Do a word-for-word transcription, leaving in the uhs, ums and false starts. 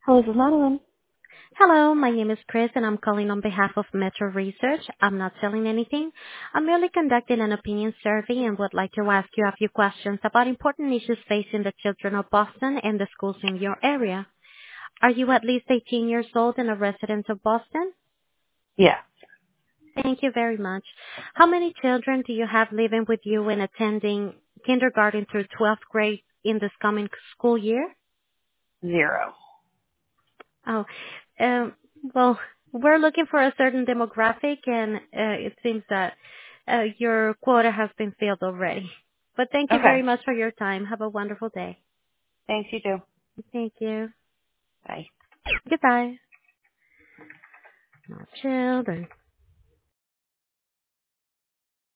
Hello, this is Madeline. Hello, my name is Chris, and I'm calling on behalf of Metro Research. I'm not selling anything. I'm merely conducting an opinion survey and would like to ask you a few questions about important issues facing the children of Boston and the schools in your area. Are you at least eighteen years old and a resident of Boston? Yeah, Thank you very much. How many children do you have living with you and attending kindergarten through twelfth grade in this coming school year? zero. Oh, um, well, we're looking for a certain demographic, and uh, it seems that uh, your quota has been filled already. But thank you very Okay. much for your time. Have a wonderful day. Thanks, you too. Thank you. Bye. Goodbye. No children.